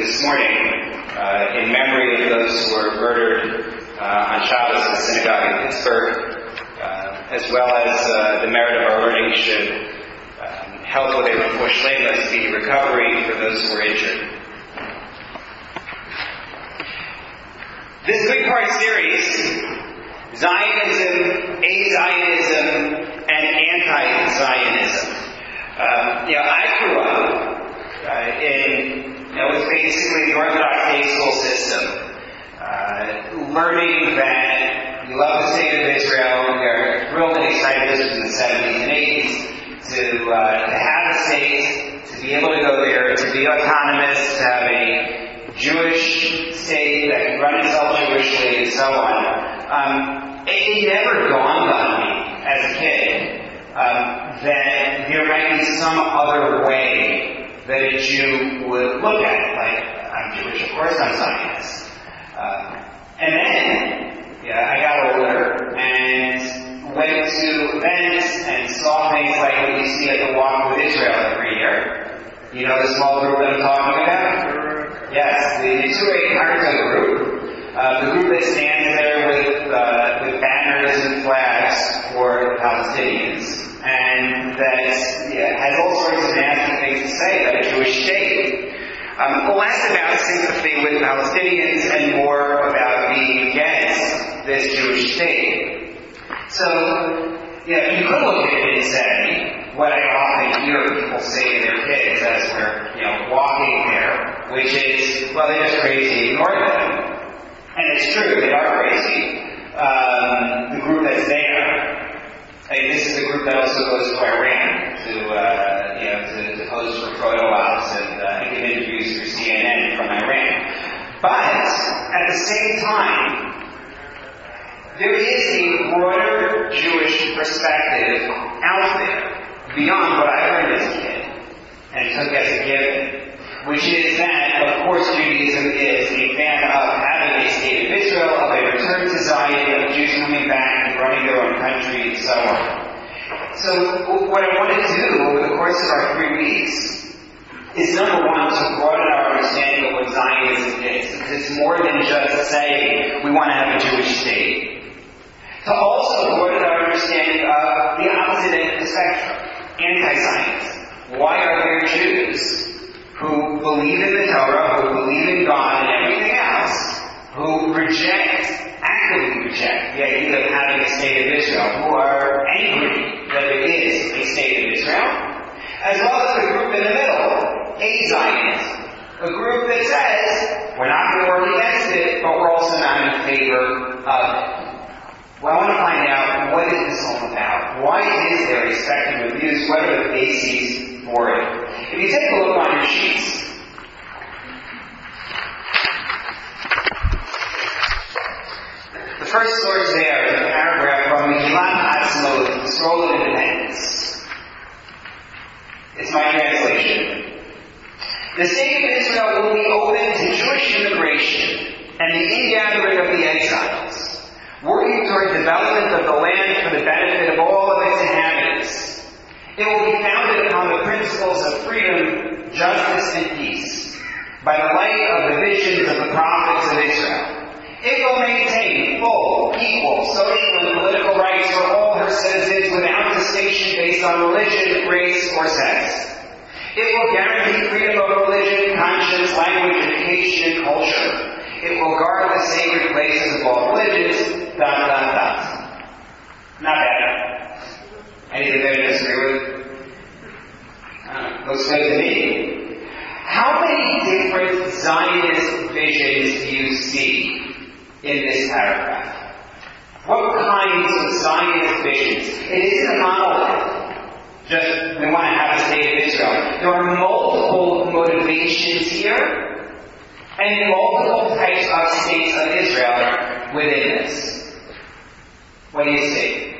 this morning in memory of those who were murdered on Shabbos in the synagogue in Pittsburgh, as well as the merit of our learning should help with a more shleima, speedy recovery for those who were injured. This three-part series, Zionism, A-Zionism, and Anti-Zionism. I grew up in what's basically the Orthodox day school system, learning that we love the state of Israel. We are thrilled and excited, this was in the 70s and 80s, to have a state, to be able to go there, to be autonomous, to have a Jewish state that can run itself Jewishly, and so on. It never dawned on me as a kid that there might be some other way that a Jew would look at it. Like, I'm Jewish, of course I'm Zionist. And then, I got older and went to events and saw things like what you see at the Walk with Israel every year. You know the small group that I'm talking about? Yes, the Neturei Karta group. The group that stands there with banners and flags for the Palestinians. And that has all sorts of nasty things to say about a Jewish state. Less about sympathy with Palestinians and more about being against this Jewish state. So, you could look at it and say, what I often hear people say to their kids as we're, walking there, which is, well, they're just crazy, ignore them. And it's true, they are crazy. The group that's there, this is a group that also goes to Iran to host for photo ops and give interviews for CNN from Iran. But at the same time, there is a broader Jewish perspective out there beyond what I learned as a kid and took as a given, which is that, of course, Judaism is a fan of having a state of Israel, of a return to Zion, of Jews coming back and running their own country, and so on. So what I want to do over the course of our 3 weeks is, number one, to broaden our understanding of what Zionism is, because it's more than just saying we want to have a Jewish state. To also broaden our understanding of the opposite end of the spectrum, anti-Zionism. Why are there Jews who believe in the Torah, who believe in God and everything else, who actively reject the idea of having a state of Israel, who are angry that there is a state of Israel, as well as the group in the middle, A-Zionism, a group that says, we're not going to work against it, but we're also not in favor of it. Well, I want to find out, what is this all about? Why is there a spectrum of views? What are the bases for it? If you take a look on your sheets, the first source there is a paragraph from Megillat Atzmos, the Scroll of Independence. It's my translation. The state of Israel will be open to Jewish immigration and the ingathering of the exiles, working toward development of the land for the benefit of all of its inhabitants. It will be founded upon the principles of freedom, justice, and peace, by the light of the visions of the prophets of Israel. It will maintain full, equal, social, and political rights for all her citizens without distinction based on religion, race, or sex. It will guarantee freedom of religion, conscience, language, education, and culture. It will guard the sacred places of all religions, ... Not bad. Anything that you disagree with? Looks good to me. How many different Zionist visions do you see in this paragraph? What kinds of Zionist visions? It isn't a monolith. Just, we want to have a state of Israel. There are multiple motivations here, and multiple types of states of Israel within this. What do you see?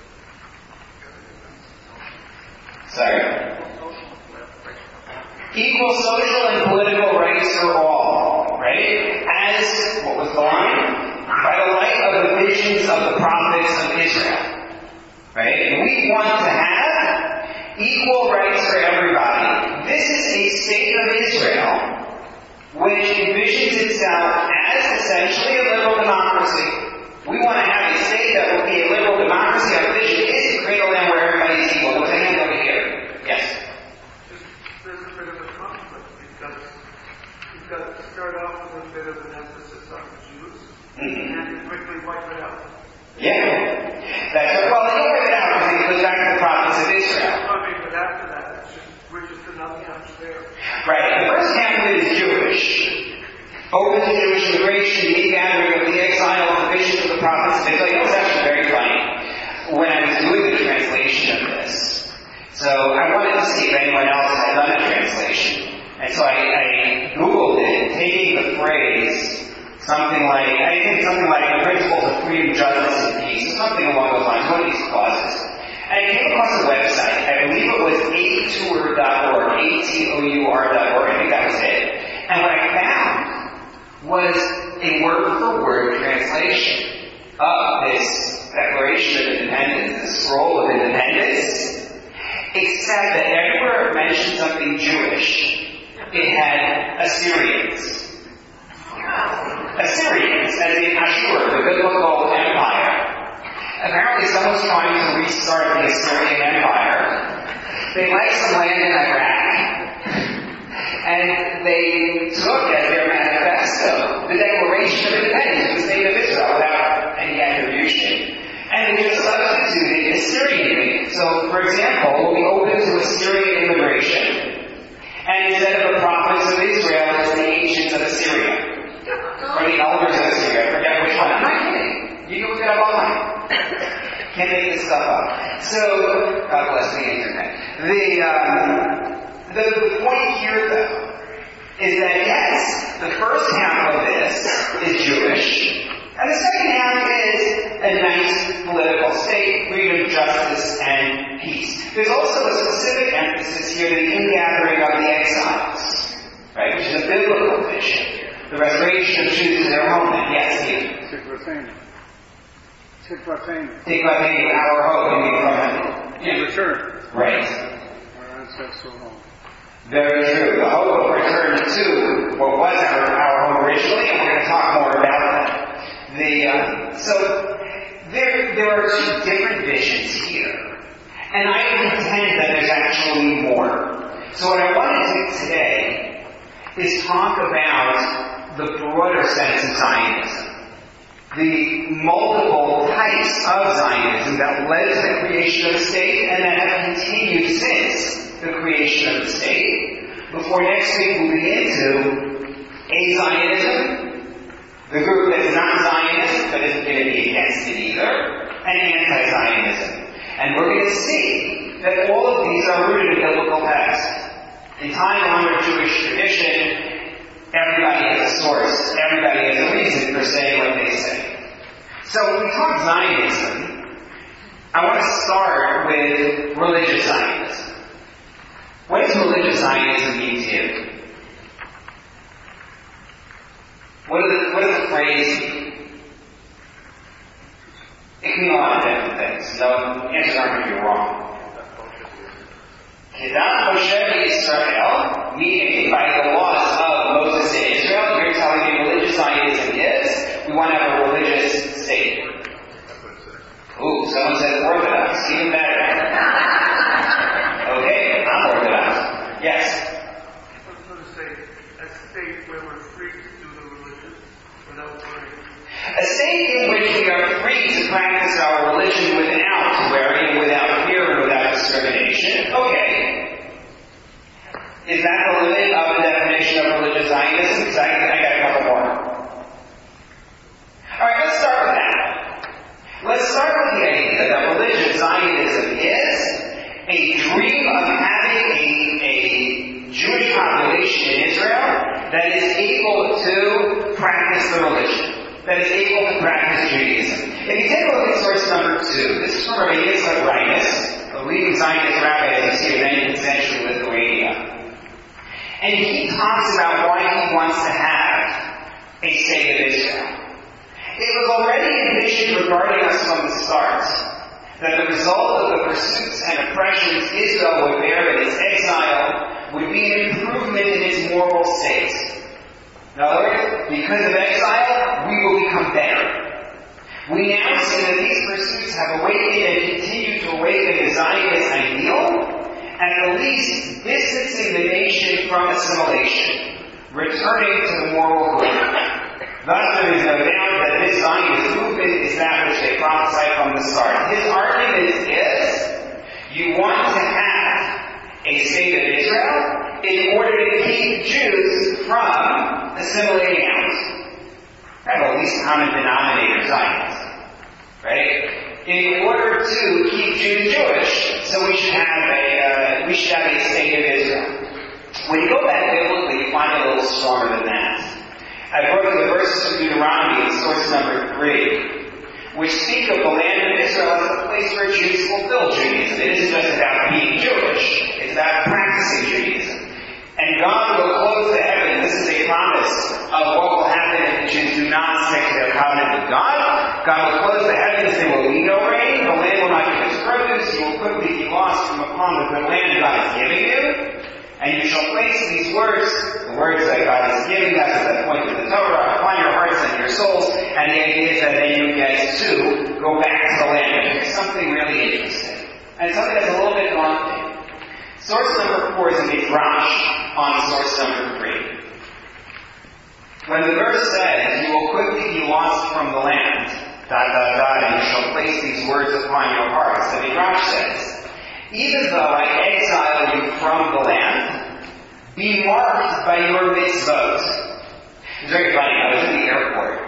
Sorry? Equal social and political rights for all, right? As, what was the line? By the light of the visions of the prophets of Israel. Right? And we want to have equal rights for everybody. This is a state of Israel which envisions itself as essentially a liberal democracy. We want to have a state that will be a liberal democracy. Our vision is to create a land where everybody is equal. There's a hand over here. Yes? There's a bit of a conflict because you've got to start off with a bit of an emphasis on the Jews and quickly wipe it out. Yeah. That's right. Well, you wipe it out because it goes back to the prophets of Israel. But after that, we're just enough camps there. Right. The first camp of it is Jewish. Open to Jewish immigration, the gathering of the exiles, the visions of the prophets of Israel. You know, it's actually very funny when I was doing the translation of this. So I wanted to see if anyone else had done a translation. And so I Googled it, taking the phrase, something like the principles of freedom, justice, and peace, something along those lines, one of these clauses. And I came across a website, I believe it was atour.org, ATOUR.org, I think that was it. And what I found was a word-for-word translation of this Declaration of Independence, the Scroll of Independence, except that everywhere it mentioned something Jewish, it had Assyrians. Assyrians, as in Ashur, the biblical empire. Apparently someone's trying to restart the Assyrian Empire. They like some land in Iraq. And they took as their manifesto the Declaration of Independence of the State of Israel without any attribution. And they just substituted Assyrian. So, for example, we'll be open to Assyrian immigration. And instead of the prophets of Israel, it's the ancients of Assyria. Or the elders of Assyria. I forget which one. I'm not kidding. You can look it up online. Can't make this stuff up. So, God bless the internet. The point here, though, is that yes, the first half of this is Jewish, and the second half is a nice political state, freedom, justice, and peace. There's also a specific emphasis here, the ingathering of the exiles, right, which is a biblical vision. The restoration of Jews to their homeland. Yes, Steve. Tikvateinu, our hope, in return. Right. Our ancestral home. Very true. The hope of return to what was our home originally, and we're going to talk more about that. So there are two different visions here, and I contend that there's actually more. So what I want to do today is talk about the broader sense of Zionism. The multiple types of Zionism that led to the creation of the state and that have continued since the creation of the state. Before next week we'll be into A-Zionism, the group that's not Zionist but isn't going to be against it either, and anti-Zionism. And we're going to see that all of these are rooted in biblical text. In time-honored Jewish tradition, everybody has a source. Everybody has a reason for saying what they say. So when we talk Zionism, I want to start with religious Zionism. What does religious Zionism mean to you? What does the phrase mean? It can mean a lot of different things. No, answers aren't going to be wrong. Kedat Moshe Israel, meaning by the laws of Moses in Israel, you're telling me religious Zionism is, we want to have a religious state. Ooh, someone said Orthodox, even better. Okay, I'm Orthodox. Yes? I was going to say, a state where we're free to do the religion without worrying. A state in which we are free to practice our religion without worry, without fear, and without discrimination. Okay. Is that the limit of the definition of religious Zionism? Because I got a couple more. Alright, let's start with that. Let's start with the idea that religious Zionism is a dream of having a Jewish population in Israel that is able to practice the religion. That is able to practice Judaism. If you take a look at source number 2, this is from Rabbi Yitzhak Reines, a leading Zionist rabbi as you see in 19th century Lithuania. And he talks about why he wants to have a state of Israel. It was already envisioned regarding us from the start that the result of the pursuits and oppressions Israel would bear in its exile would be an improvement in its moral state. In other words, because of exile, we will become better. We now see that these pursuits have awakened and continue to awaken the Zionist ideal, and at least distancing the nation from assimilation, returning to the moral group. Thus, there is no doubt that this Zionist movement established a prophesy from the start. His argument is, you want to have a state of Israel in order to keep Jews from assimilating out. Kind of a least common denominator Zionism. Right? In order to keep Jews Jewish, so we should have a state of Israel. When you go back biblically, you find it a little stronger than that. I brought you the verses from Deuteronomy in source number 3, which speak of the land of Israel as a place where Jews fulfill Judaism. It isn't just about being Jewish, it's about practicing Judaism. And God will close the heavens. This is a promise of what will happen if the Jews do not stick to their covenant with God. God will close the heavens, they will lead no rain, the land will not give its produce, you will quickly be lost from upon the good land God is giving you. And you shall place these words, the words that God is giving, that's the point of the Torah, upon your hearts and your souls, and the idea is that then you get to go back to the land. There's something really interesting. And it's something that's a little bit daunting. Source number 4 is a midrash on source number 3. When the verse says, you will quickly be lost from the land, and you shall place these words upon your hearts, the midrash says, even though I exile you from the land, be marked by your mitzvot. It's very funny. I was in the airport.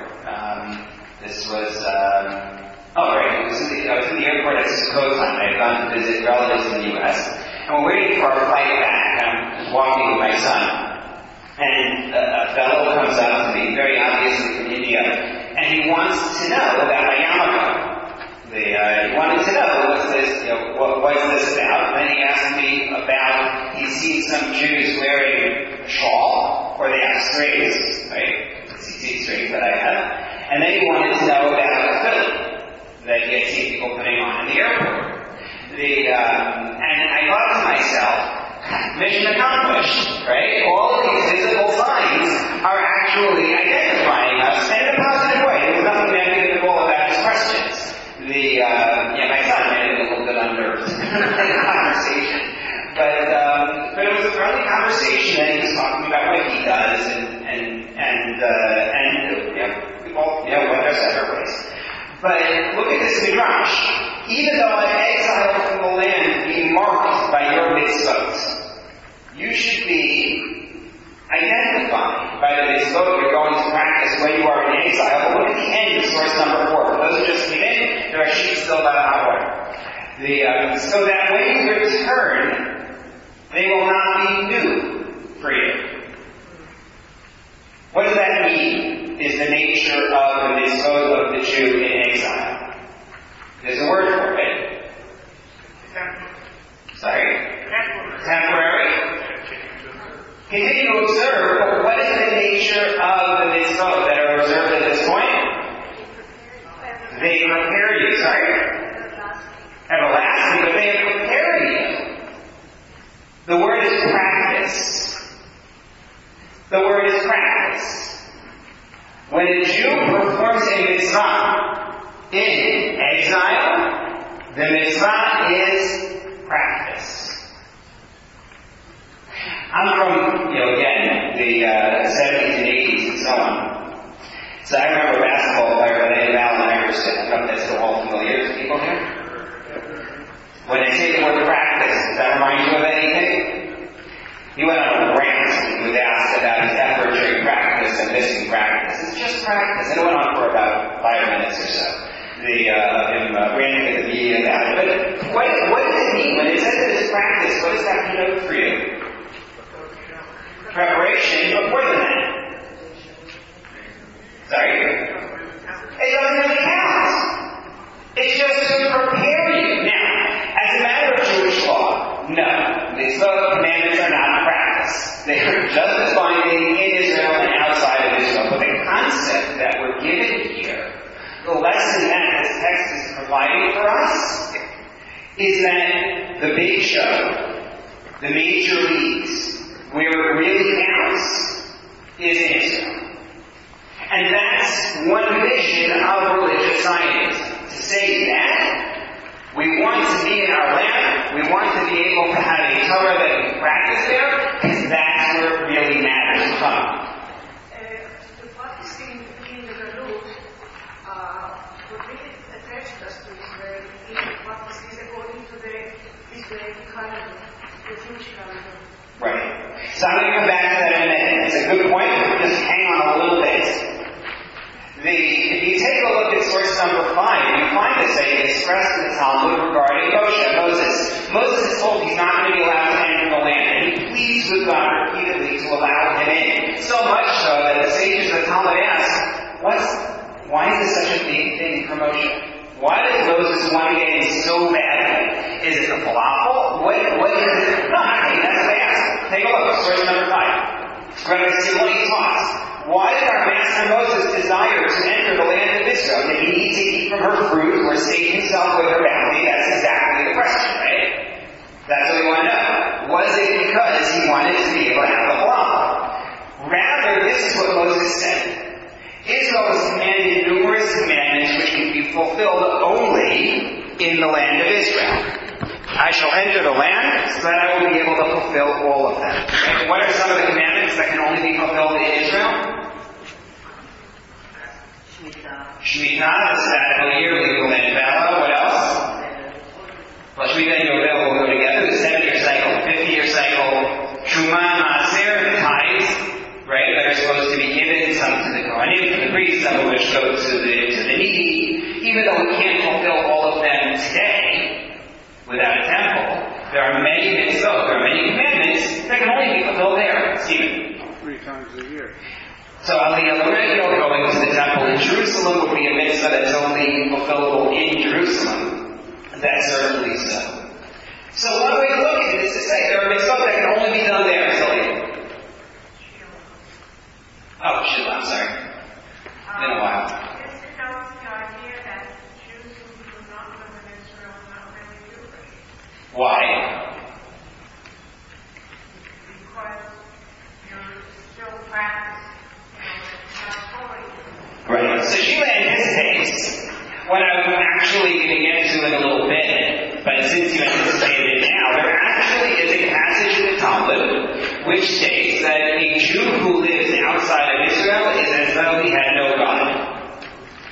I was in the airport at Sukkot time. I had gone to visit relatives in the U.S. And we're waiting for our flight back. I'm walking with my son. And a fellow comes up to me, very obviously from India, and he wants to know about my yarmulke. He wanted to know, what's this about? And then he asked me about, he's seen some Jews wearing a shawl, or they have strings, right? CC strings that I have. And then he wanted to know about a film that he had seen people putting on in the airport. And I thought to myself, mission accomplished, right? All of these visible signs are actually identifying us in a positive way. There was nothing negative at all about his questions. My son made it a little bit unnerved in the conversation. But it was a friendly conversation, and he was talking about what he does, we all went our separate ways. But look at this midrash. Even though I'm exiled from the land, being marked by your mitzvot, you should be identified by the mitzvot you're going to practice when you are in exile. But look at the end of source number 4. For those who just came in, there are sheep still about a hot water. So that when you return, they will not be new for you. What does that mean? Is the nature of the mitzvot of the Jew in exile. There's a word for it. Sorry? Temporary. Continue to observe, but what is the nature of the mitzvot that are observed at this point? They prepare you. Sorry? Everlasting, but they have prepared you. The word is practice. The word is practice. When a Jew performs a mitzvah in exile, the mitzvah is practice. I'm from, the 70s and 80s and so on. So I remember a basketball player by the name of Allen Iverson. I don't know if that's still all familiar to people here. When I say the word practice, does that remind you of anything? He went on a rant. He was asked about his effort during practice and missing practice. It's just practice. And it went on for about 5 minutes or so. Him ranting at the media about it. But what does it mean? When it says that it's practice, what does that denote for you? Preparation, but more than that. Sorry? It doesn't really count. It's just to prepare you. Now, as a matter of Jewish law, no. Mitzvot commandments are not practice. They are just as binding in Israel and outside of Israel. But the concept that we're given here, the lesson that this text is providing for us, is that the big show, the major leagues, where it really counts, is in Israel. And that's one vision of religious Zionism. To say that we want to be in our land, we want to be able to have a Torah that we practice there, because that's where it really matters from. The practicing in the Galut, what really attached us to Israel in the practices according to the Israeli calendar, the Jewish calendar. Right. So I'm going to come back to that in a minute. It's a good point. Just hang on a little bit. If you take a look at source number 5, you find this expressed in the Talmud regarding Moses. Moses is told he's not going to be allowed to enter the land, and he pleads with God repeatedly to allow him in. So much so that the sages of the Talmud ask, why is this such a big thing for Moshe? Why does Moses want to get in so badly? Is it the falafel? What is it? No, I think that's what they ask. Take a look, source number 5. We're going to see what he taught. Why did our master Moses desire to enter the land of Israel? Did he need to eat from her fruit or sate himself with her bounty? That's exactly the question, right? That's what we want to know. Was it because he wanted to be able to have the falafel? Rather, this is what Moses said. Israel was commanded numerous commandments which can be fulfilled only in the land of Israel. I shall enter the land so that I will be able to fulfill all of them. And what are some of the commandments that can only be fulfilled in Israel? Shemitah, the Sabbath year, legal and Bala. What else? Well, Shemitah and Yovel will go together. The 7-year cycle, 50-year cycle, Truma, Maaser, tithes, right, that are supposed to be given, some to the Kohanim, to the priests, some of which go to the needy. Even though we can't fulfill all of them today, without a temple, there are many mitzvot, there are many commandments that can only be fulfilled there. Stephen? 3 times a year. So Aliyah, going to the temple in Jerusalem would be a mitzvah that's only fulfillable in Jerusalem. That's certainly so. So one way to look at it is to say there are mitzvot that can only be done there. Aliyah. Oh, Shiloh, I'm sorry. Been a while. This denotes the idea that Jews who do not live in Israel not really do it. Why? Because you're still practicing, not fully. Right. So Sheila anticipates what I'm actually going to get to in a little bit, but since you anticipated it now, there actually is a passage in the Talmud which states that a Jew who lives outside of Israel is as though he had no God.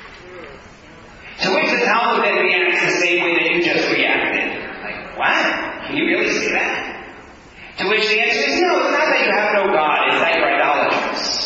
To which the Talmud then reacts the same way that you just reacted. Like, what? Can you really say that? To which the answer is, no, it's not that you have no God, it's that you're idolaters.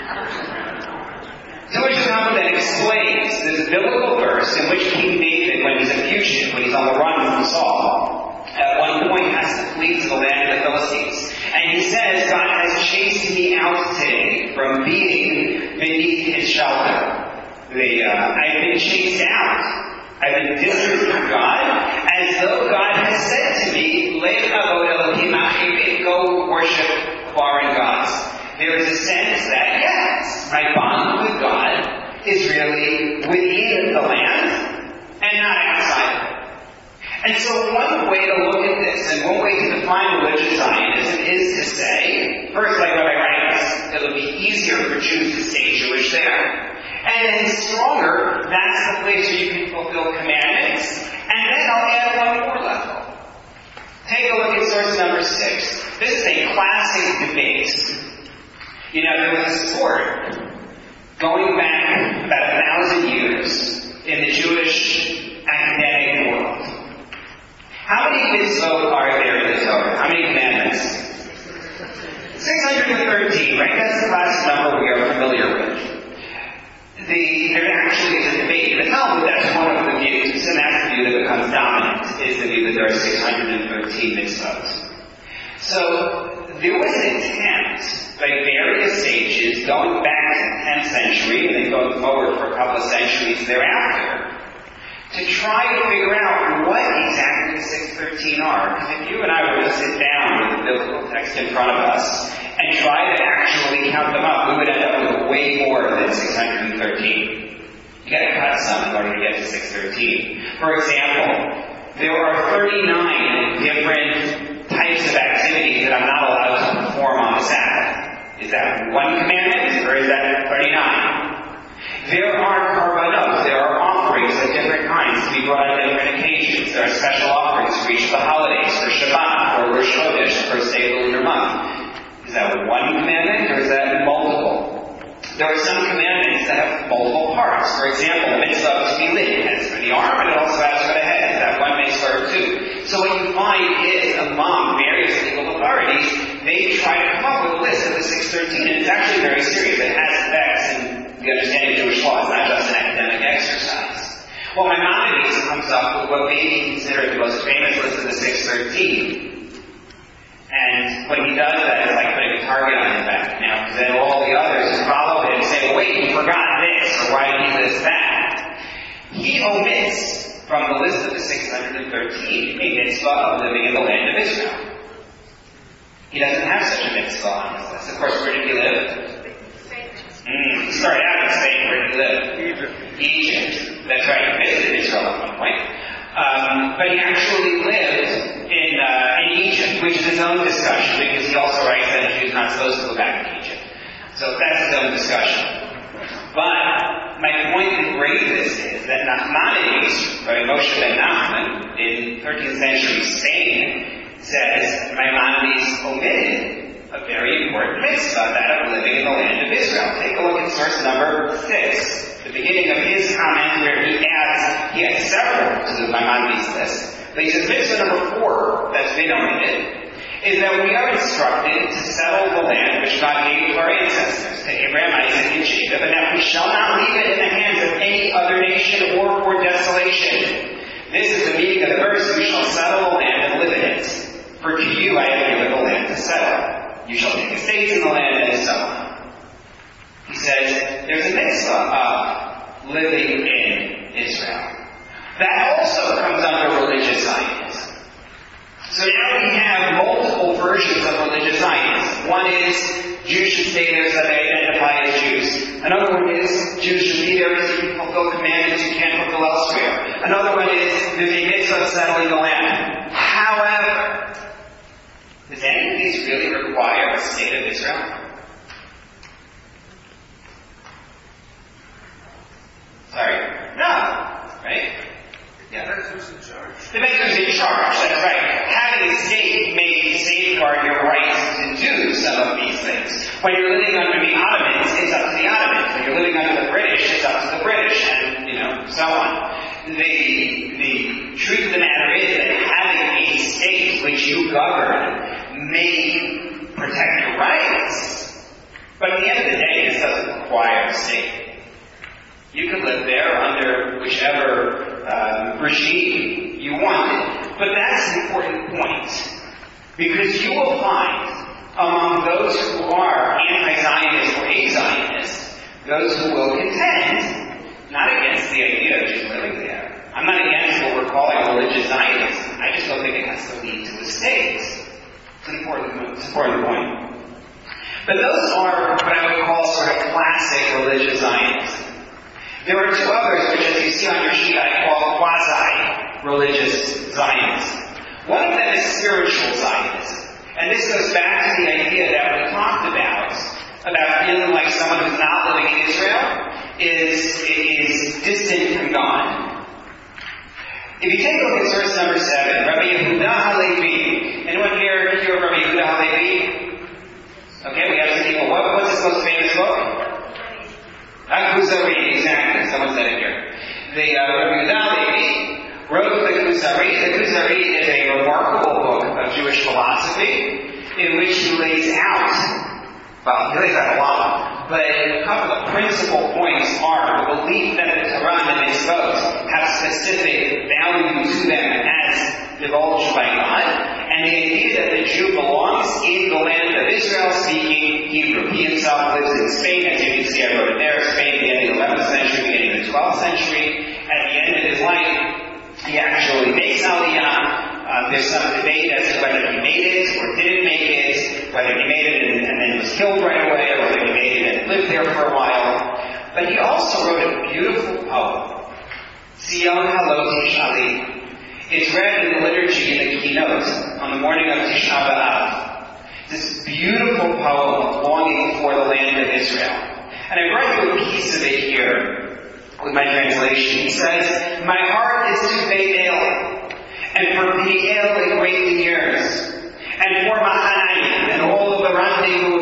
To which the Talmud then explains this biblical verse in which King David, when he's a fugitive, when he's on the run from Saul, at one point has to flee to the land of the Philistines. And he says, God has chased me out today from being beneath his shelter. I've been chased out. I've been distant from God, as though God has said to me, go worship foreign gods. There is a sense that, yes, my bond with God is really within the land and not outside of it. And so one way to look at this, and one way to define religious Zionism, is to say, first, like Rabbi writes, it'll be easier for Jews to stay Jewish there. And then stronger, that's the place where you can fulfill commandments. And then I'll add one more level. Take a look at source number 6. This is a classic debate. You know, there was a sport going back about 1,000 years in the Jewish academic world. How many mitzvot are there in the Torah? How many commandments? 613, right? That's the classic number we are familiar with. There actually is a debate in the Talmud, that's one of the views, and that's the view that becomes dominant, is the view that there are 613 mitzvot. So, there was an attempt by various sages going back to the 10th century and then going forward for a couple of centuries thereafter to try to figure out what exactly 613 are. Because if you and I were to sit down with the biblical text in front of us and try to actually count them up, we would end up with way more than 613. You gotta cut some in order to get to 613. For example, there are 39 different types of activities that I'm not allowed to perform on the Sabbath. Is that one commandment, or is that 39? that one commandment, or is that multiple? There are some commandments that have multiple parts. For example, the mitzvah to be lit has for the arm, and it also has for the head. That one makes for two. So what you find is, among various legal authorities, they try to come up with a list of the 613, and it's actually very serious. It has effects in the understanding of Jewish law. It's not just an academic exercise. Well, Maimonides comes up with what may be considered the most famous list of the 613. And when he does that, it's like putting a target on his back. Now, because then all the others who follow him say, well, wait, you forgot this, or why did he list that? He omits from the list of the 613 a mitzvah of living in the land of Israel. He doesn't have such a mitzvah on his list. Of course, where did he live? He started out in Spain. Where did he live? Egypt. That's right, he visited Israel at one point. But he actually lived in Egypt, which is his own discussion, because he also writes that a Jew's not supposed to go back to Egypt. So that's his own discussion. But my point in raising this is that Nachmanides, or Moshe ben Nachman, in 13th century Spain, says Maimonides omitted a very important mitzvah, that of living in the land of Israel. Take a look at source number 6, the beginning of his comment, where he has several to the Maimonides list. But he says mitzvah number 4 that's been omitted is that we are instructed to settle the land which God gave to our ancestors, to Abraham, Isaac, and Jacob, and that we shall not leave it in the hands of any other nation or for desolation. This is the meaning of the verse, you shall settle the land and live in it. For to you I have given the land to settle. You shall take estates in the land, and so on. He says there's a mitzvah of living in Israel. That also comes under religious Zionism. So now we have multiple versions of religious Zionism. One is Jews should stay there so they identify as Jews. Another one is Jews should be there so you can fulfill commandments you can't fulfill elsewhere. Another one is there's a mitzvah of settling the land. However, does any of these really require a state of Israel? Sorry. No. Right? Yeah. Depends who's in charge. Depends who's in charge, that's right. Having a state may safeguard your right to do some of these things. When you're living under the Ottomans, it's up to the Ottomans. When you're living under the British, it's up to the British, and, so on. The truth of the matter is that having a state which you govern may protect your rights, but at the end of the day, this doesn't require a state. You can live there under whichever regime you want. But that's an important point, because you will find among those who are anti-Zionist or a-Zionist, those who will contend not against the idea of just living there. I'm not against what we're calling religious Zionism. I just don't think it has to lead to a state. It's an important point. But those are what I would call sort of classic religious Zionism. There are two others, which as you see on your sheet, I call quasi-religious Zionism. One of them is spiritual Zionism. And this goes back to the idea that we talked about feeling like someone who's not living in Israel is distant from God. If you take a look at source number 7, Rabbi Yehuda Halevi. Anyone here of Rabbi Yehuda Halevi? Okay, we have some people. What's his most famous book? Kuzari, exactly. Someone said it here. The Rabbi Yehuda Halevi wrote the Kuzari. The Kuzari is a remarkable book of Jewish philosophy in which he lays out, he lays out a lot, but a couple of principal points are the belief that the Torah and the mitzvot have specific value to them as divulged by God, and the idea that the Jew belongs in the land of Israel speaking Hebrew. He himself lives in Spain, as you can see I wrote it there, Spain at the end of the 11th century, beginning of the 12th century. At the end of his life, he actually makes Aliyah. There's some debate as to whether he made it or didn't make it, whether he made it and then was killed right away, or whether he made it and lived there for a while. But he also wrote a beautiful poem, Sion Halot Shali. It's read in the liturgy in the keynote on the morning of Tisha B'Av. This beautiful poem of longing for the land of Israel. And I brought you a piece of it here with my translation. He says, my heart is to Beit-El, and for Beit-El it greatly yearns, and for Mahanaim and all of the rendezvous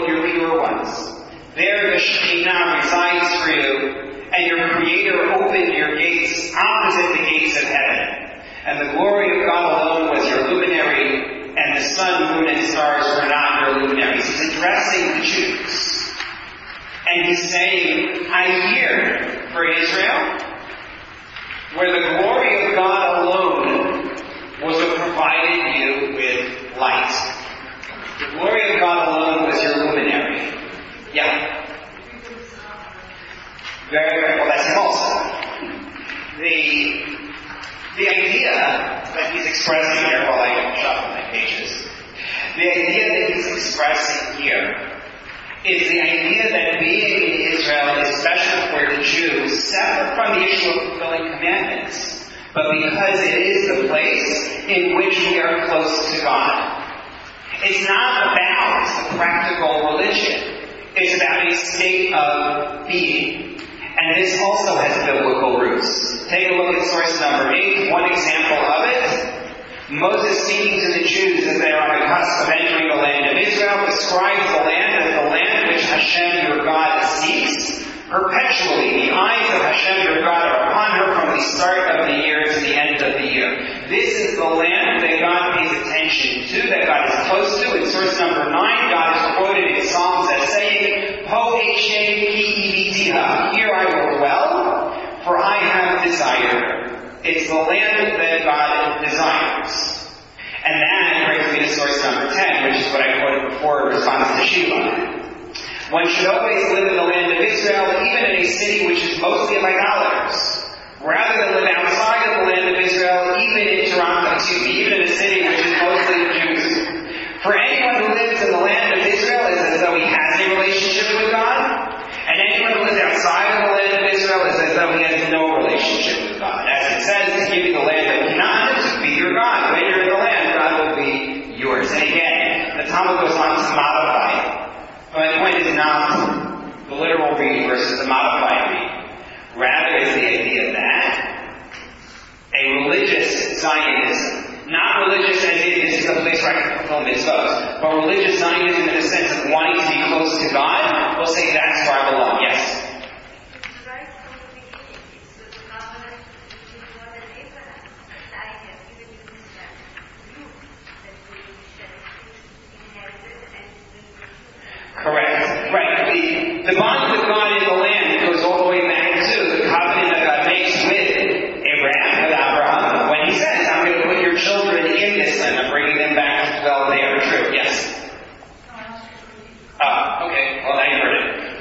There the Shekinah resides for you, and your Creator opened your gates opposite the gates of heaven. And the glory of God alone was your luminary, and the sun, moon, and stars were not your luminaries. He's addressing the Jews. And he's saying, I'm here for Israel, where the glory of God alone was what provided you with light. The glory of God alone was your luminary. Yeah. Very, very well. That's him also. The idea that he's expressing here, while I shuffle my pages, the idea that he's expressing here is the idea that being in Israel is special for the Jews, separate from the issue of fulfilling commandments, but because it is the place in which we are close to God. It's not about a practical religion. It's about a state of being. And this also has biblical roots. Take a look at source number 8. One example of it. Moses speaking to the Jews as they are on the cusp of entering the land of Israel describes the land as the land which Hashem your God seeks. Perpetually, the eyes of Hashem your God are upon her from the start of the year to the end of the year. This is the land that God pays attention to, that God is close to. In source number 9, God is quoted in Psalms as saying, Ho H-A K-E-B-T-Ha, here I will dwell, for I have desired her. It's the land that God desires. And that brings me to source number 10, which is what I quoted before in response to Shiva. One should always live in the land of Israel, even in a city which is mostly of idolaters, rather than live outside of the land of Israel, even in even in a city which is mostly of Jews. For anyone who lives in the land of Israel is as though he has a relationship with God, and anyone who lives outside of the land of Israel is as though he has no relationship with God. As it says, to give you the land of Canaan, to be your God. When you're in the land, God will be yours. And again, the Talmud goes on to modify it. But my point is not the literal reading versus the modified reading. Rather, it's the idea that a religious Zionism, not religious as in this is a place where I can fulfill mitzvot, but religious Zionism in the sense of wanting to be close to God, will say that's where I belong. Yes? Right from the beginning, it's the covenant between God and Abraham that I have given you this land. You that will shall inherit it and bring it. Correct. Right. The bond with God in the land goes all the way back to the covenant that God makes with Abraham, when he says, I'm going to put your children in this land. I'm bringing them back to dwell there. True. Yes? Okay. Well, now you heard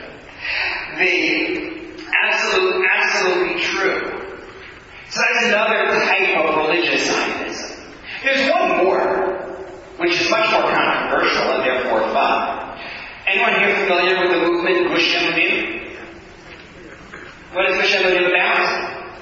it. Absolutely true. So that's another type of religious Zionism. There's one more, which is much more controversial and therefore fun. Anyone here familiar with the movement Gush Emunim? What is Gush Emunim about?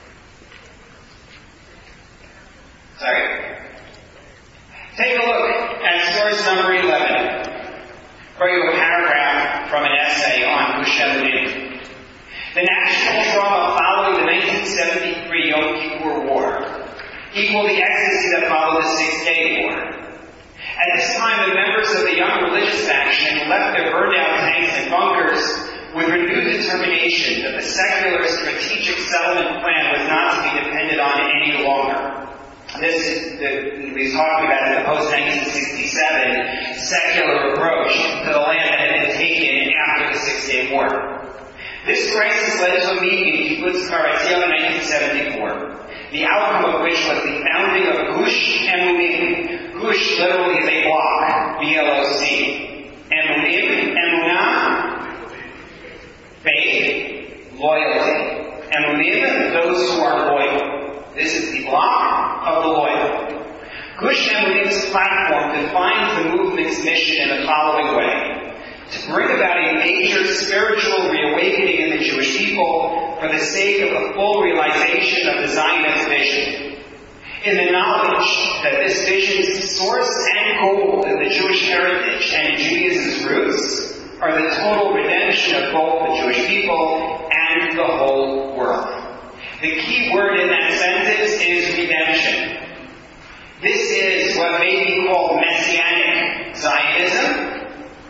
Sorry. Take a look at source number 11. Bring you a paragraph from an essay on Gush Emunim. The national trauma following the 1973 Yom Kippur War equaled the ecstasy that followed the Six-Day War. At this time, the members of the young religious faction left their burned-out tanks and bunkers with renewed determination that the secular strategic settlement plan was not to be depended on any longer. This is he's talking about in the post-1967 secular approach to the land that had been taken after the Six-Day War. This crisis led to a meeting in Kibbutz Karaziel in 1974, the outcome of which was the founding of Gush Emunim. Gush literally is a block, B-L-O-C. Emunim, Emunah, faith, loyalty. Emunim, those who are loyal. This is the block of the loyal. Gush Emunim's platform defines the movement's mission in the following way: to bring about a major spiritual reawakening in the Jewish people for the sake of the full realization of the Zionist vision. In the knowledge that this vision's source and goal in the Jewish heritage and in Judaism's roots are the total redemption of both the Jewish people and the whole world. The key word in that sentence is redemption. This is what may be called Messianic Zionism.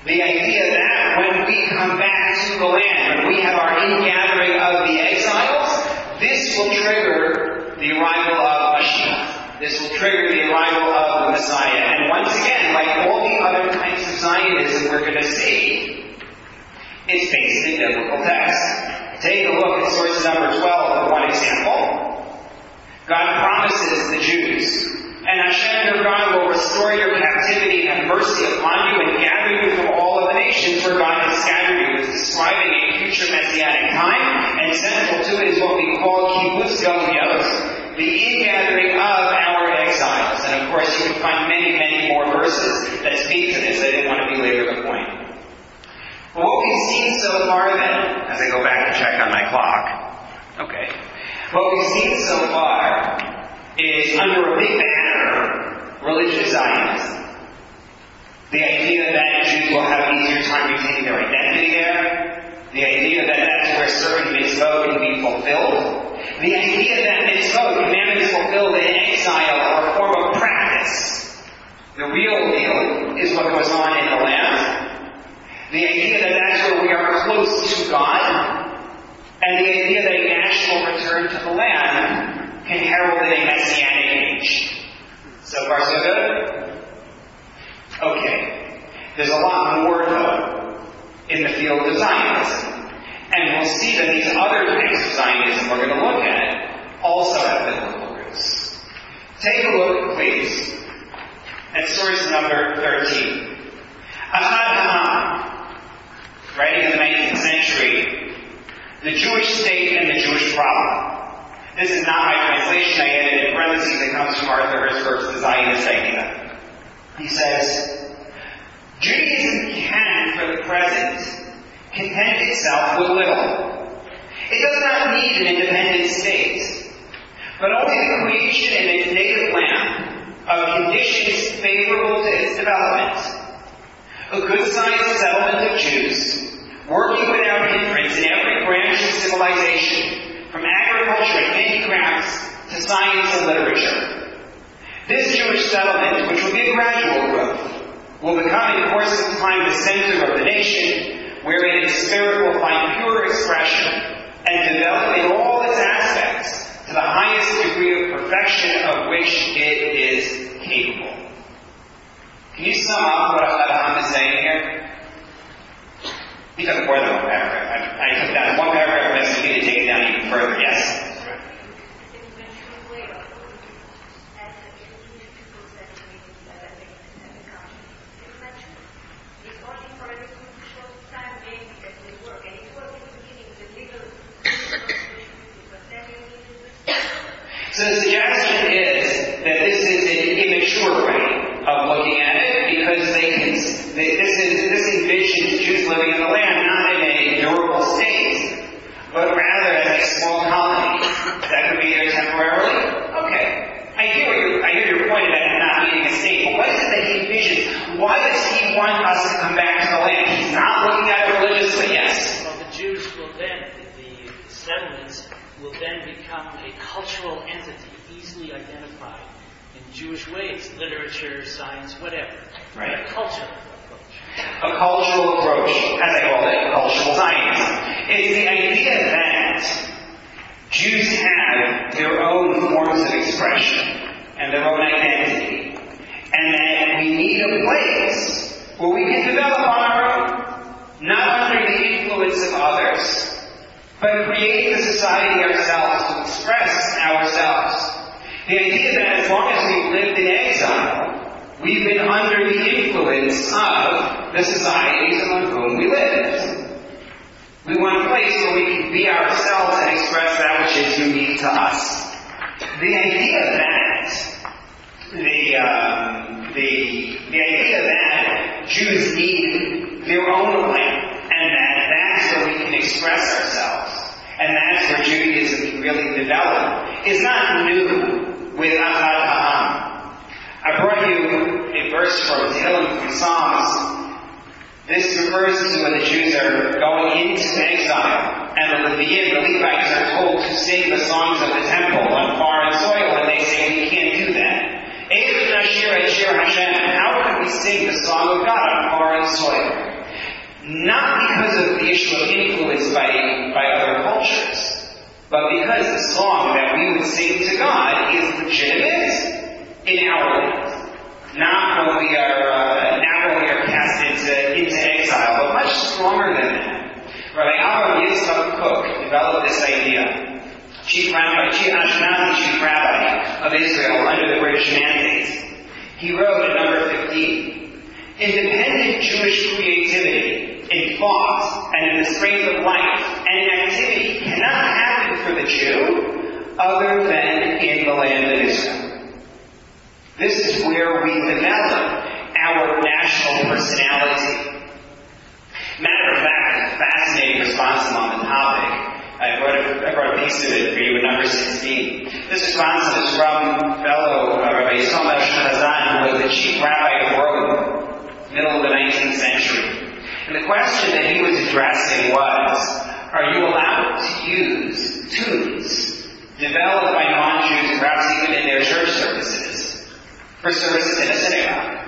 The idea that when we come back to the land, when we have our ingathering of the exiles, this will trigger the arrival of Mashiach. This will trigger the arrival of the Messiah. And once again, like all the other types of Zionism we're going to see, it's based in biblical text. Take a look at source number 12 for one example. God promises the Jews, and Hashem your God will restore your captivity and have mercy upon you and gather you from all of the nations where God has scattered you. It's describing a future messianic time, and central to it is what we call kibbutz galuyot, the ingathering of our exiles. And of course, you can find many, many more verses that speak to this. I didn't want to belabor the point. But what we've seen so far then, as I go back and check on my clock, what we've seen so far is under a big banner, religious Zionism. The idea that Jews will have an easier time retaining their identity there. The idea that that's where certain mitzvot can be fulfilled. The idea that mitzvot, commandments fulfilled in exile, are a form of practice. The real deal is what goes on in the land. The idea that that's where we are close to God. And the idea that a national return to the land can herald a messianic age. So far, so good? Okay. There's a lot more, though, in the field of Zionism. And we'll see that these other types of Zionism we're going to look at also have biblical roots. Take a look, please, at source number 13. Ahad Ha'am, writing in the 19th century, the Jewish state and the Jewish problem. This is not my translation. I added in parentheses. It comes from Arthur Hertzberg's The Zionist Idea. He says, Judaism can, for the present, content itself with little. It does not need an independent state, but only the creation in its native land of conditions favorable to its development. A good-sized settlement of Jews, working without hindrance in every branch of civilization, from agriculture and handicrafts to science and literature. This Jewish settlement, which will be a gradual growth, will become in the course of time the center of the nation, wherein its spirit will find pure expression and develop in all its aspects to the highest degree of perfection of which it is capable. Can you sum up what Ahad is saying here? He took more than one paragraph. I took down one paragraph and asked you to take it down even further. Yes? So the suggestion is that this is an immature way of looking at it, because this envisions Jews living in the land not in a durable state, but rather as a small colony that could be there temporarily. Okay, I hear your point about it not being a state, but what is it that he envisions? Why does he want us to come back to the land? He's not looking at it religiously, yes. Well, the Jews will then, the settlements will then become a cultural entity, easily identified in Jewish ways, literature, science, whatever. Right. A cultural approach. A cultural approach, as I call it, cultural Zionism. It's the idea that Jews have their own forms of expression and their own identity, and that we need a place where we can develop on our own, not under the influence of others, but create the society ourselves to express ourselves. The idea that as long as we've lived in exile, we've been under the influence of the societies among whom we lived. We want a place where we can be ourselves and express that which is unique to us. The idea that Jews need their own land, and that's where we can express ourselves, and that's where Judaism can really develop, is not new with Ahad Ha'am. I brought you a verse from Tehillim, from Psalms. This refers to when the Jews are going into exile, and the Levites are told to sing the songs of the temple on foreign soil, and they say, we can't do that. How can we sing sing the song of God on foreign soil. Not because of the issue of influence by other cultures, but because the song that we would sing to God is legitimate in our land. Not when we are cast into exile, but much stronger than that. Rabbi Avraham Yitzchak Kook developed this idea. Ashkenazi chief rabbi of Israel under the British mandate. He wrote at number 15, independent Jewish creativity in thought and in the strength of life and in activity cannot happen for the Jew other than in the land of Israel. This is where we develop our national personality. Matter of fact, a fascinating response on the topic. I brought a piece of it for you at number 16. This response is from fellow Rabbi Yisrael Moshe Chazan, who was the chief rabbi of Rome, middle of the 19th century. And the question that he was addressing was, are you allowed to use tunes developed by non-Jews, perhaps even in their church services, for services in a synagogue?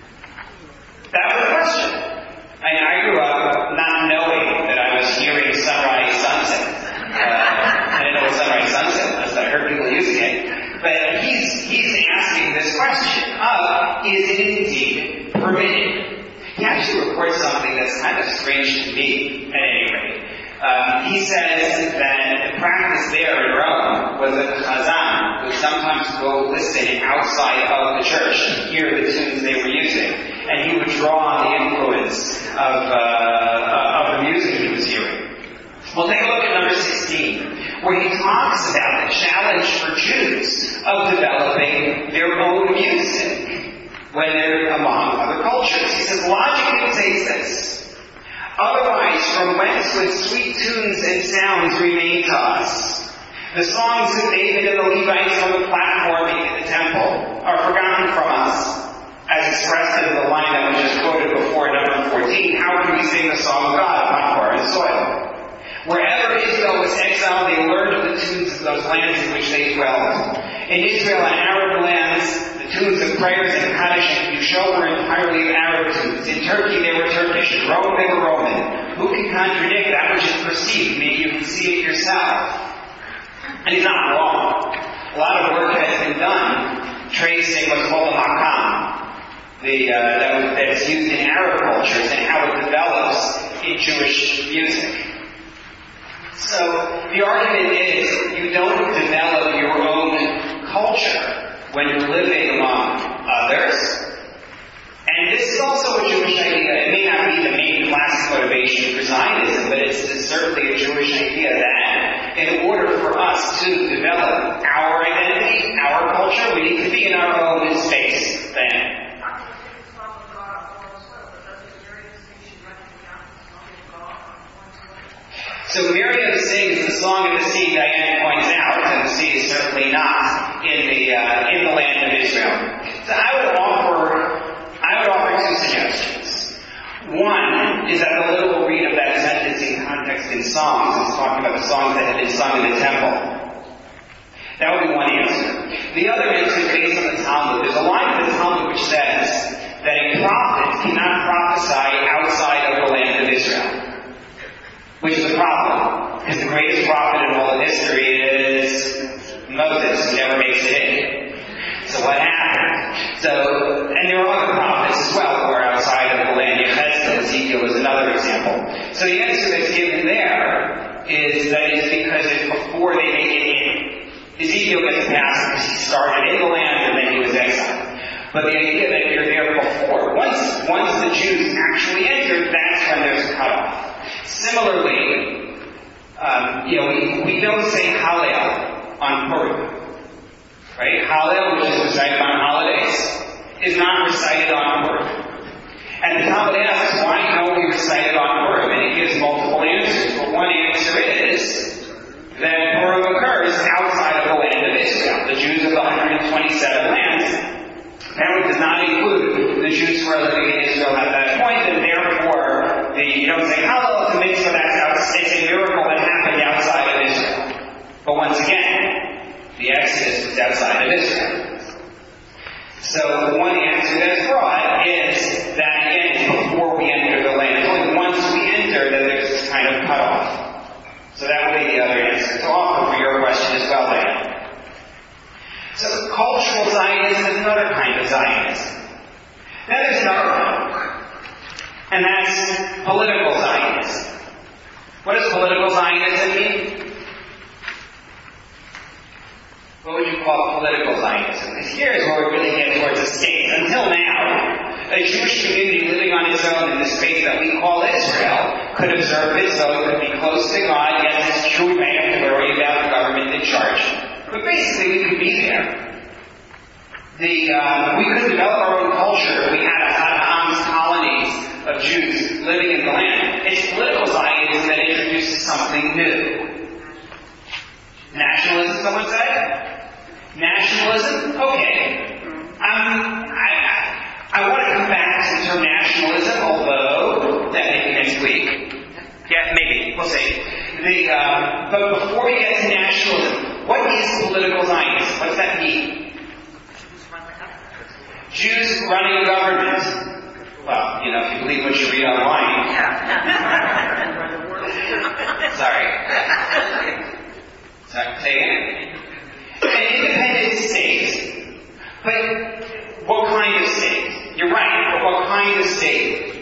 That was the question. I grew up not knowing that I was hearing Sunrise Sunset. I didn't know what Sunrise Sunset was. I heard people using it. But he's asking this question of, is it indeed permitted? He actually reports something that's kind of strange to me, at any rate. He says that the practice there in Rome was that the Chazan would sometimes go listen outside of the church to hear the tunes they were using. And he would draw on the influence of the music he was hearing. Well, take a look at number 16, where he talks about the challenge for Jews of developing their own music when they're among other cultures. He says, logically takes this. Otherwise, from whence would sweet tunes and sounds remain to us? The songs of David and the Levites on the platform in the temple are forgotten from us. As expressed in the line that was just quoted before, number 14, how can we sing the song of God upon foreign soil? Wherever Israel was exiled, they learned of the tunes of those lands in which they dwelled. In Israel and Arab lands, the tunes of prayers in Kaddish and Yusho were entirely Arab tunes. In Turkey, they were Turkish. In Rome, they were Roman. Who can contradict that which is perceived? Maybe you can see it yourself. And he's not wrong. A lot of work has been done tracing what's called a makam. That's used in Arab cultures and how it develops in Jewish music. So the argument is you don't develop your own culture when you're living among others. And this is also a Jewish idea. It may not be the main classic motivation for Zionism, but it's certainly a Jewish idea that in order for us to develop our identity, our culture, we need to be in our own space then. So Miriam sings the Song of the Sea, Diane points out, and the sea is certainly not in the land of Israel. So I would offer two suggestions. One is that the literal read of that sentence in context in songs is talking about the songs that have been sung in the temple. That would be one answer. The other answer is based on the Talmud. There's a line in the Talmud which says that a prophet cannot prophesy outside of the land of Israel. Which is a problem, because the greatest prophet in all of history is Moses, who never makes it in. So what happened? And there are other prophets as well who are outside of the land. Yechezkel, Ezekiel is another example. So the answer that's given there is that it's because it's before they make it in. Ezekiel gets passed because he started in the land and then he was exiled. But the idea that you're there before, once the Jews actually entered, that's when there's a cutoff. Similarly, we don't say Hallel on Purim, right? Hallel, which is recited on holidays, is not recited on Purim. And the Talmud asks, why don't we recite it on Purim? And it gives multiple answers. But one answer is that Purim occurs outside of the land of Israel. The Jews of the 127 lands apparently does not include the Jews who are living in Israel at that point, and therefore you don't say Hallel is a mitzvah it's a miracle that happened outside of Israel. But once again, the Exodus was outside of Israel. So one answer that's brought is And that's political Zionism. What does political Zionism mean? What would you call political Zionism? Because here's where we really get towards the state. Until now, a Jewish community living on its own in the space that we call Israel could observe its oath, could be close to God. Yes, it's true, we may have to worry about the government in charge. But basically, we could be there. We could develop our own culture if we had colonies of Jews living in the land. It's political Zionism that introduces something new. Nationalism, someone said? Nationalism? Okay. I want to come back to the term nationalism, although that may be next week. Yeah, maybe. We'll see. But before we get to nationalism, what is political Zionism? What's that mean? Jews running government. Well, if you believe what you read online. Sorry. Say again. An independent state. But what kind of state? You're right, but what kind of state?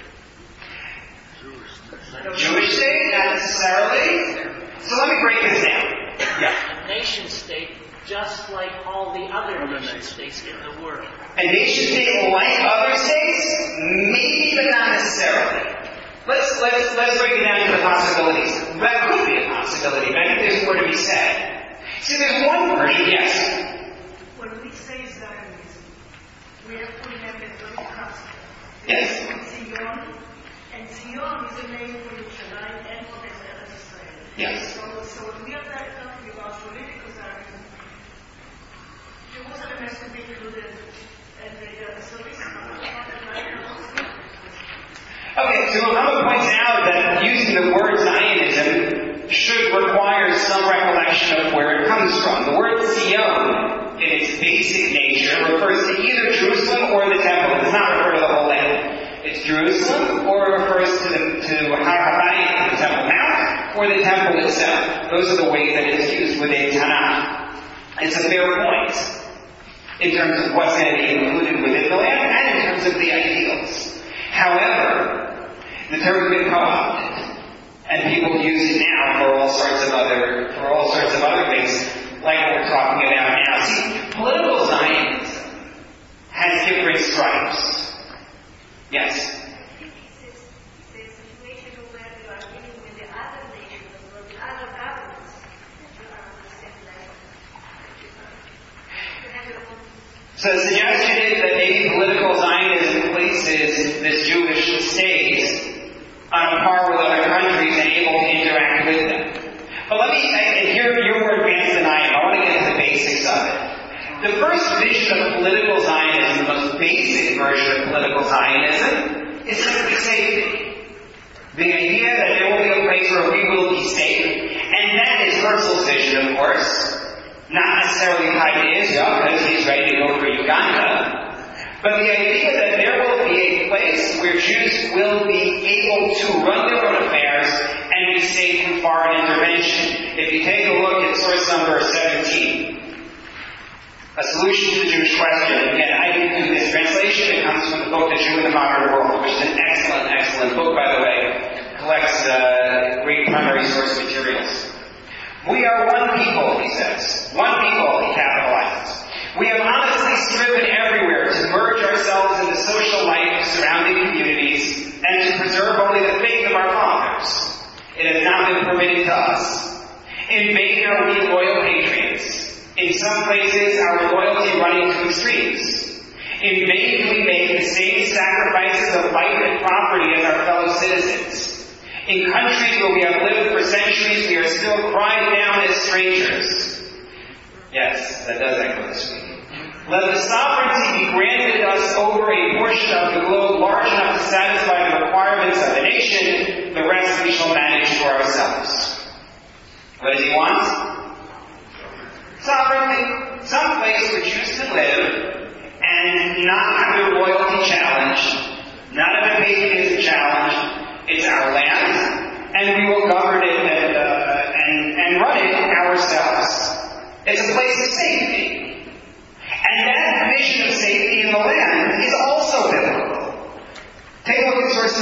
Jewish state? Not necessarily. So let me break this down. Yeah. A nation state, just like all the other nation states in the world. A nation state like other states? Maybe, but not necessarily. Let's break it down to the possibilities. That could be a possibility, but I think there's more to be said. See, there's one version, yes. When we say Zionism, we have to remember very concept. Yes. Zion, and Zion is a name for Yerushalayim and for Israel. Yes. So when we are talking about political Zionism, Jerusalem has to be included, and so this is not Okay, so Muhammad points out that using the word Zionism should require some recollection of where it comes from. The word Zion, in its basic nature, refers to either Jerusalem or the temple. It does not refer to the whole land. It's Jerusalem, or it refers to Har HaBayit, the Temple Mount, or the temple itself. Those are the ways that it is used within Tanakh. It's a fair point in terms of what's going to be included within the land and in terms of the ideals. However, the term has been co-opted, and people use it now for all sorts of other things, like what we're talking about now. See, political Zionism has different stripes. Yes. I think it's the situation where you are dealing with the other nations or the other governments that you are on the same level. You have your own. So the suggestion is that maybe political Zionism places this Jewish state on a par with other countries and able to interact with them. But you're more advanced than I am. I want to get to the basics of it. The first vision of political Zionism, the most basic version of political Zionism, is simply safety. The idea that there will be a place where we will be safe. And that is Herzl's vision, of course. Not necessarily tied to Israel, because he's ready to go for Uganda. But the idea that there will be a place where Jews will be able to run their own affairs and be safe from foreign intervention. If you take a look at source number 17, A Solution to the Jewish Question. Again, I didn't do this translation. It comes from the book The Jew in the Modern World, which is an excellent, excellent book, by the way. Collects great primary source materials. We are one people, he says. One people, he capitalizes. We have honestly striven everywhere to merge ourselves in the social life of surrounding communities and to preserve only the faith of our fathers. It has not been permitted to us. In vain are we loyal patriots. In some places, our loyalty running to extremes. In vain do we make the same sacrifices of life and property as our fellow citizens. In countries where we have lived for centuries, we are still cried down as strangers. Yes, that does echo this week. Let the sovereignty be granted us over a portion of the globe large enough to satisfy the requirements of the nation. The rest we shall manage for ourselves. What does he want? Sovereignty. Some place where Jews can live and not have their loyalty challenged, not have their patriotism challenged. It's our land, and we will govern it and run it ourselves. It's a place of safety. And that vision of safety in the land is also biblical. Take a look at source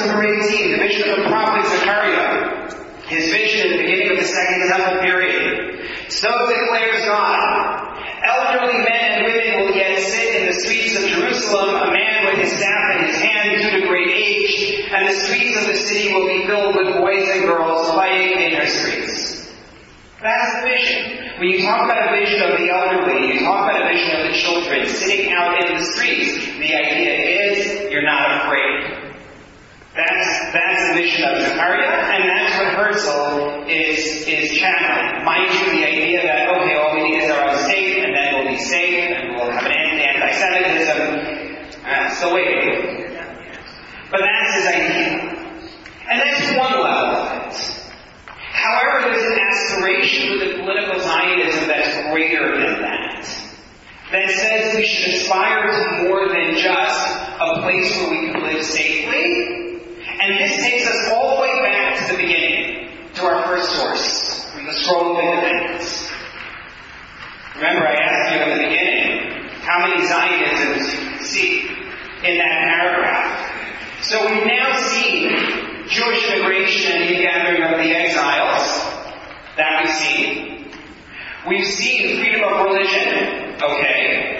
of the prophet Zechariah, his vision at the beginning of the Second Temple period. So declares God, elderly men and women will yet sit in the streets of Jerusalem, a man with his staff in his hand due to great age, and the streets of the city will be filled with boys and girls playing in their streets. That's the vision. When you talk about a vision of the elderly, you talk about a vision of the children sitting out in the streets, the idea is you're not afraid. That's the vision of Zechariah, and that's what Herzl is channeling. Mind you, the idea that, okay, all we need is our own state, and then we'll be safe, and we'll have an end to anti-Semitism. Still waiting. But that's his idea. And that's one level of it. However, there's an aspiration within political Zionism that's greater than that. That says we should aspire to more than just a place where we can live safely. And this takes us all the way back to the beginning, to our first source, from the Scroll of Independence. Remember, I asked you in the beginning, how many Zionisms you see in that paragraph? So we've now seen Jewish immigration and the gathering of the exiles. That we've seen. We've seen freedom of religion. Okay.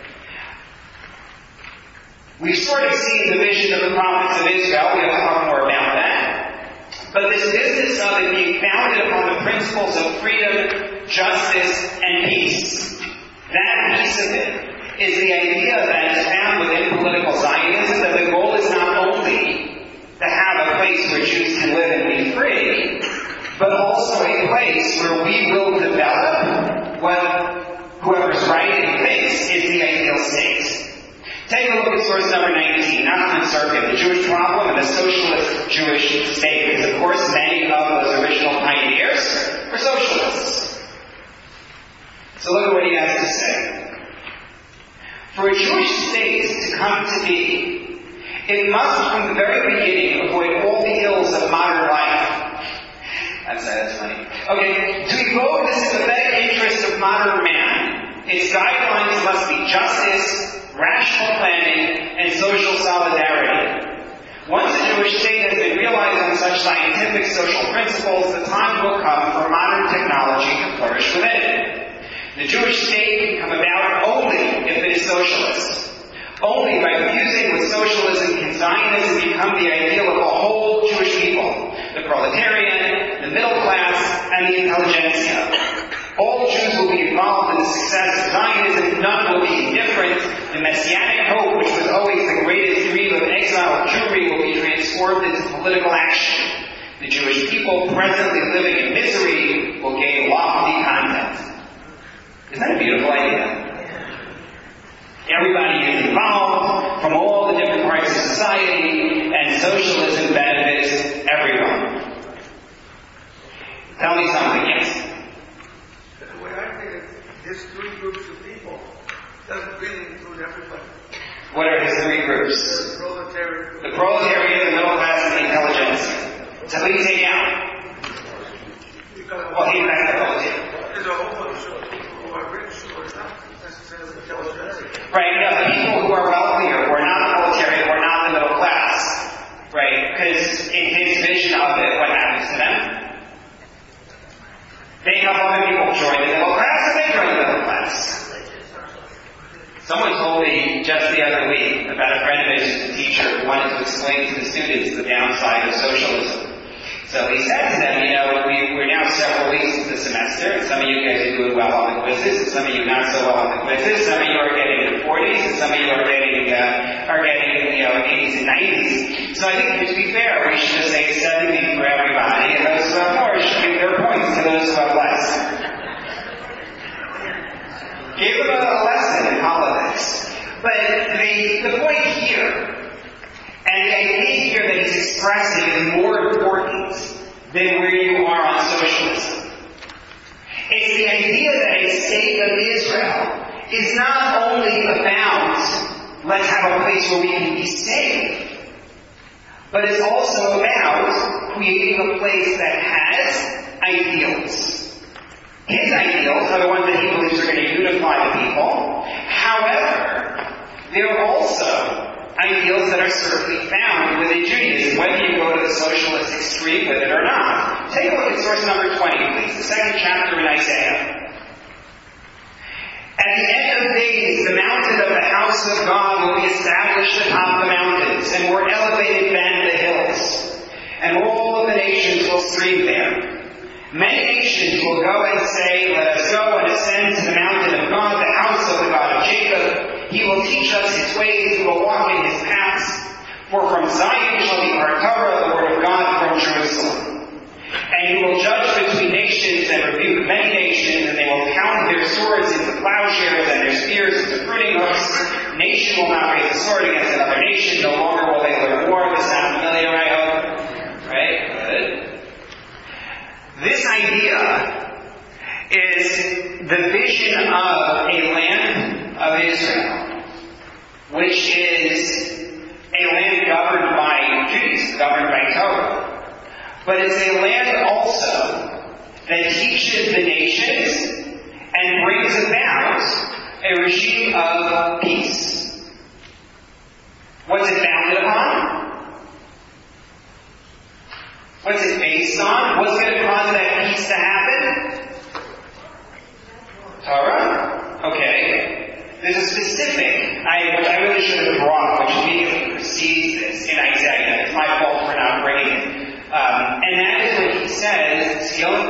We've sort of seen the vision of the prophets of Israel. We have to talk more about that. But this business of it being founded upon the principles of freedom, justice, and peace. That piece of it is the idea that is found within political Zionism, that the goal is not only to have a place where Jews can live and be free, but also a place where we will develop what whoever's writing thinks is the ideal state. Take a look at source number 19, Nachman Circuit, the Jewish problem and the socialist Jewish state. Because, of course, many of those original pioneers were socialists. So look at what he has to say. For a Jewish state to come to be, it must, from the very beginning, avoid all the ills of modern life. That's funny. Okay, to evoke the sympathetic interests of modern man, its guidelines must be justice, rational planning, and social solidarity. Once a Jewish state has been realized on such scientific social principles, the time will come for modern technology to flourish within it. The Jewish state can come about only if it is socialist. Only by fusing with socialism can Zionism become the ideal of the whole Jewish people, the proletariat, the middle class, and the intelligentsia. All Jews will be involved in the success of Zionism. None will be indifferent. The messianic hope, which was always the greatest dream of exiled Jewry, will be transformed into political action. The Jewish people, presently living in misery, will gain lofty content. Isn't that a beautiful idea? Everybody is involved from all the different parts of society, and socialism benefits everyone. Tell me something, yes? The way I think it, there's three groups of people. Doesn't really include everybody. What are his three groups? The proletariat. The proletariat, the middle class, and the intelligentsia. So what do you take out? Well, he's not the proletariat. There's a whole bunch of people who are rich who are not necessarily intelligentsia. Right, the people who are wealthier, who are not the proletariat, who are not the middle class. Right, because in his vision of it, what happens to them? They help other people join the middle class, and they join the middle class. Someone told me just the other week about a friend of his who's a teacher who wanted to explain to the students the downside of socialism. So he said to them, we're now several weeks into the semester, and some of you guys are doing well on the quizzes, and some of you not so well on the quizzes, some of you are getting the 40s, and some of you are getting 80s and 90s. So I think, to be fair, we should just say 70 for everybody, and those who have more should give their points to those who have less. Give them a lesson in politics. But the point here, and the idea here that he's expressing is more important than where you are on socialism. It's the idea that a state of Israel is not only about, let's have a place where we can be safe, but it's also about creating a place that has ideals. His ideals are the ones that he believes are going to unify the people. However, they're also ideals that are certainly found within Judaism, whether you go to the socialist extreme with it or not. Take a look at source number 20, please, the second chapter in Isaiah. At the end of days, the mountain of the house of God will be established atop the mountains, and more elevated than the hills, and all of the nations will stream there. Many nations will go and say, let us go and ascend to the mountain of God, the house of the God of Jacob. He will teach us his ways, we will walk in his paths. For from Zion shall be our Torah, the word of God from Jerusalem. And he will judge between nations and rebuke many nations, and they will pound their swords into plowshares and their spears into pruning hooks. Nation will not raise a sword against another nation, no longer will they learn war. This sounds familiar, I hope? Right? Good. This idea is the vision of a land of Israel, which is a land governed by Judaism, governed by Torah. But it's a land also that teaches the nations and brings about a regime of peace. What's it founded upon? What's it based on? What's going to cause that peace to happen? Torah? Okay. There's a specific, which I really should have brought, which immediately precedes this in Isaiah. It's my fault for not bringing it. And that is when he says,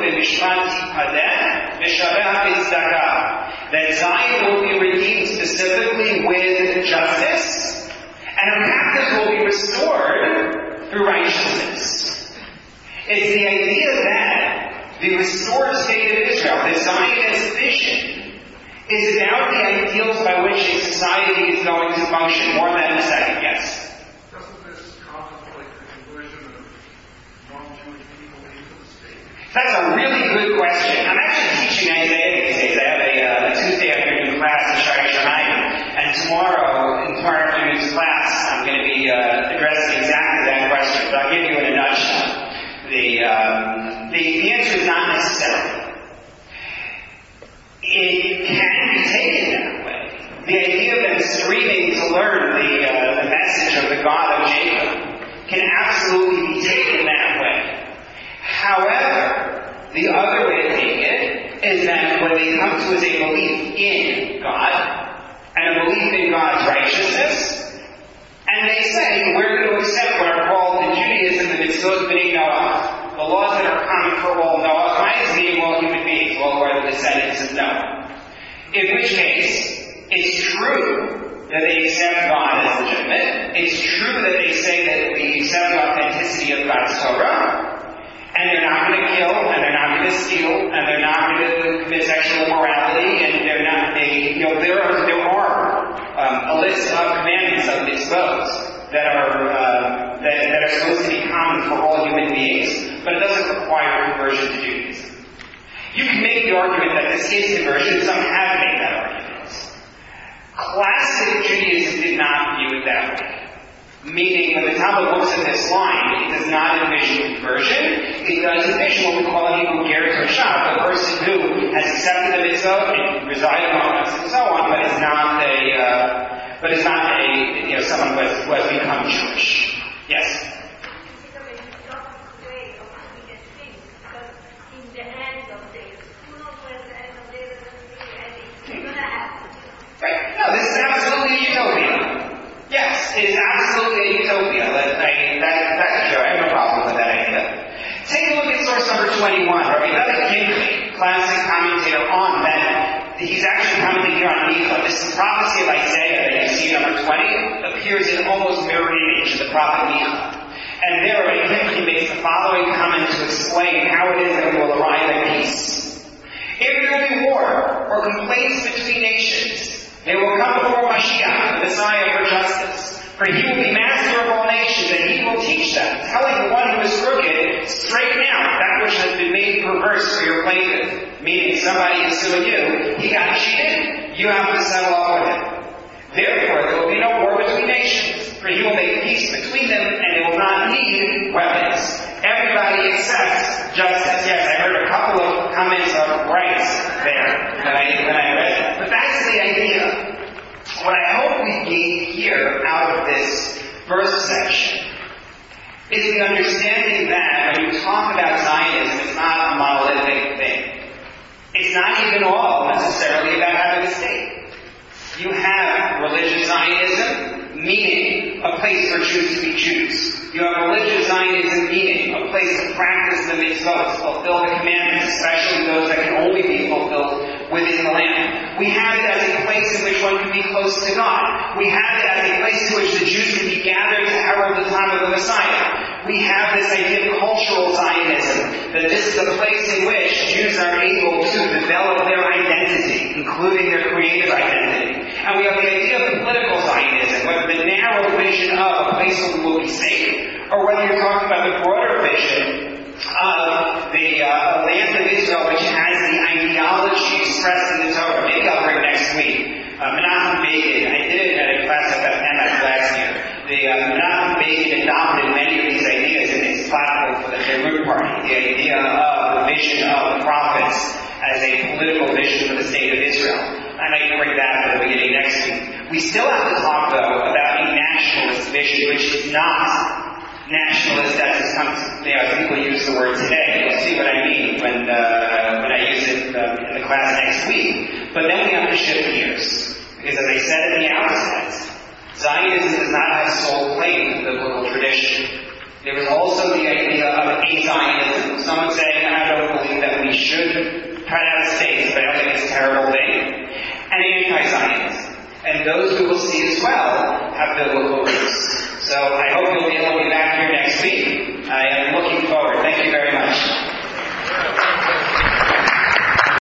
that Zion will be redeemed specifically with justice, and her captives will be restored through righteousness. It's the idea that the restored state of Israel, the Zionist vision, is about the ideals by which a society is going to function more than a second guess. Doesn't this contemplate the conversion of non-Jewish people into the state? That's a really good question. I'm actually teaching Isaiah these days. I have a Tuesday afternoon class in Shari Shamayim, and tomorrow afternoon's class, I'm going to be addressing exactly that question. But I'll give you in a nutshell. The answer is not necessarily. It can be taken that way. The idea of them streaming to learn the message of the God of Jacob can absolutely be taken that way. However, the other way to take it is that when they come to is a belief in God and a belief in God's righteousness, and they say, we're going to accept what are called in Judaism the mitzvot b'nei Noah, the laws that are common for all Noah, minus being all human beings, all who are the descendants of Noah. In which case, it's true that they accept God as legitimate. It's true that they say that we accept the authenticity of God's Torah, and they're not going to kill, and they're not going to steal, and they're not going to commit sexual immorality, and there are a list of commandments of mitzvot that are supposed to be common for all human beings, but it doesn't require conversion to Judaism. You can make the argument that this is conversion. Some have made that argument. Classic Judaism did not view it that way. Meaning, when the Talmud looks at this line, it does not envision conversion. It does envision what we call a Hebrew Ger Toshav, the person who has accepted the mitzvah and resides among us and so on, but is not someone who has become Jewish. Yes. Right. No, this is absolutely a utopia. Yes, it is absolutely a utopia. That's true. I have no problem with that idea. Take a look at source number 21. Rabbi Yehuda Kinkley, classic commentator on that. He's actually commenting here on Micha. This prophecy of Isaiah that you see in number 20 appears in almost mirror image of the prophet Micha. And there, Rabbi Kinkley makes the following comment to explain how it is that we will arrive at peace. If there will be war or complaints between nations, they will come before Mashiach, the Messiah for justice. For he will be master of all nations, and he will teach them, telling the one who is crooked, straighten out that which has been made perverse for your plaintiff. Meaning, somebody is suing you, he got cheated, you have to settle off with him. Therefore, there will be no war between nations, for he will make peace between them, and they will not need weapons. Everybody accepts justice. Yes, I heard a couple of comments of rights there that I read. But that's the idea. What I hope we gain here out of this first section is the understanding that when you talk about Zionism, it's not a monolithic thing. It's not even all necessarily about having a state. You have religious Zionism, meaning a place for Jews to be Jews. You have religious Zionism, meaning a place to practice the mitzvot, fulfill the commandments, especially those that can only be fulfilled within the land. We have it as a place in which one can be close to God. We have it as a place in which the Jews can be gathered to herald the time of the Messiah. We have this idea of cultural Zionism, that this is a place in which Jews are able to develop their identity, including their creative identity. And we have the idea of political Zionism, whether the narrow vision of a place where we will be safe, or whether you're talking about the broader vision of the land of Israel, which has the ideology expressed in the Torah. Maybe I'll bring next week. Menachem Begin, I did it at a class at Beth Hamish last year. Menachem Begin adopted many of these ideas in his platform for the Beirut Party. The idea of the vision of the prophets as a political vision for the state of Israel. I might bring that at the beginning next week. We still have to talk, though, about a nationalist vision, which is not nationalist as it comes, people use the word today. You'll see what I mean when I use it in the class next week. But then we have to shift gears. Because as I said at the outset, Zionism does not have sole claim to biblical tradition. There is also the idea of a-Zionism. Some would say, I don't believe that we should try to have a state, but I don't think it's a terrible thing. And anti-Zionism. And those who will see as well have biblical roots. So I hope you'll be able to be back here next week.